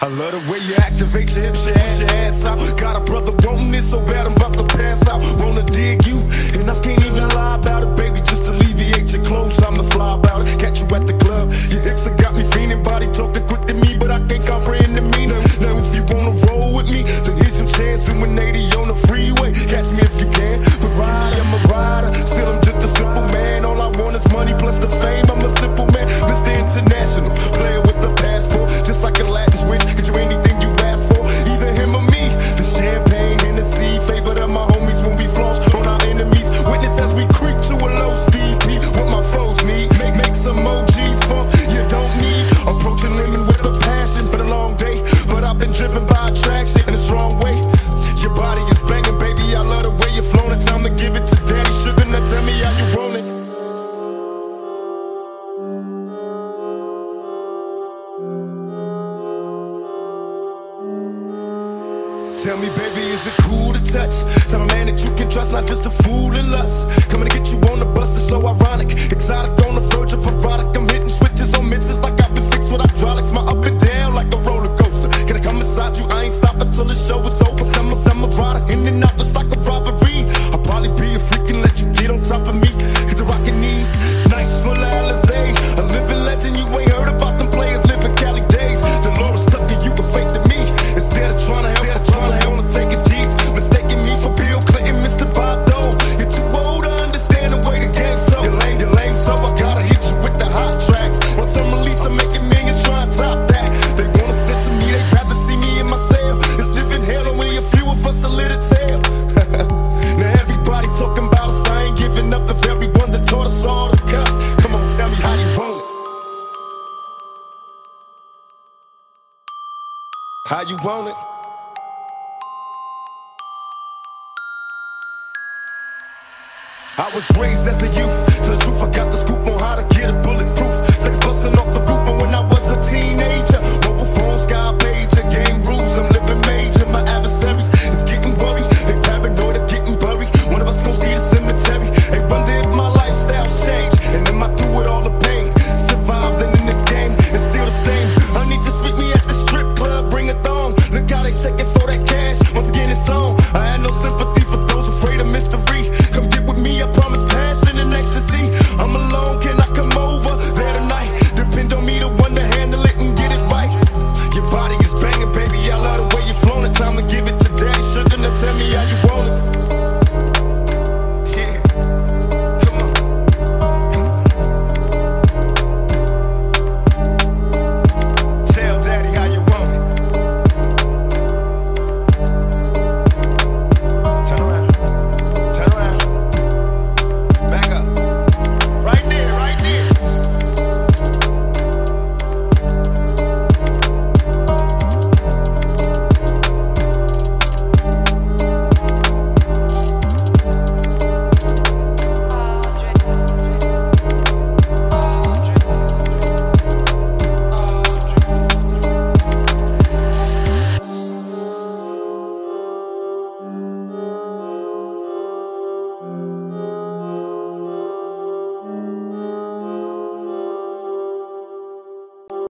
I love the way you activate your hips, your ass, your ass out. Got a brother wanting it so bad I'm about to pass out. Wanna dig you, and I can't even lie about it, baby. Just alleviate your clothes, I'm the fly about it. Catch you at the club, your hips have got me fiending. Body talking quick to me, but I can't comprehend the meaning. Now if you wanna roll with me, then here's some chance. Doing 80 on the freeway, catch me if you can. But ride, I'm a rider, still I'm just a simple man. All I want is money plus the fame, I'm a simple man. Mr. International, player with a passport, just like a Latin switch. Get you anything you ask for, either him or me. The champagne, Hennessy, favorite of my homies when we floss on our enemies. Witness as we creep to a low speed beat. What my foes need, make some OGs funk you don't need. Approaching lemon with a passion, been a long day, but I've been driven by attraction in a strong way. Your body is banging, baby, I love the way you're flowing. It's time to give it to Daddy Sugar. Now tell me how you rolling. Tell me, baby, is it cool to touch? Tell a man that you can trust, not just a fool in lust. Coming to get you on the bus is so ironic. Exotic on the verge of erotic. I'm hitting switches on misses like I've been fixed with hydraulics. My up and down like a roller coaster. Can I come inside you? I ain't stopping till the show is over. Summer rider, in and out just like a robbery. I'll probably be a freak and let you get on top of me. Get the rockin' knees, nights full of Alizé. A living legend, you ain't heard about them players living Cali days. Dolores Tucker, you can fake to me. Instead of trying to help, wanna take his G's, mistaking me for Bill Clinton, Mr. Bob Dole. You're too old to understand the way the game's told. You're lame, so I gotta hit you with the hot tracks. Once I'm released, I'm making millions trying to top that. They wanna censor me, they'd rather see me in my cell. It's living hell, only a few of us are lit a tale. Now everybody talking about us, I ain't giving up the very one that taught us all to cuss. Come on, tell me how you want it. How you want it? I was raised as a youth, to the truth I got the scoop on how to get a bullet.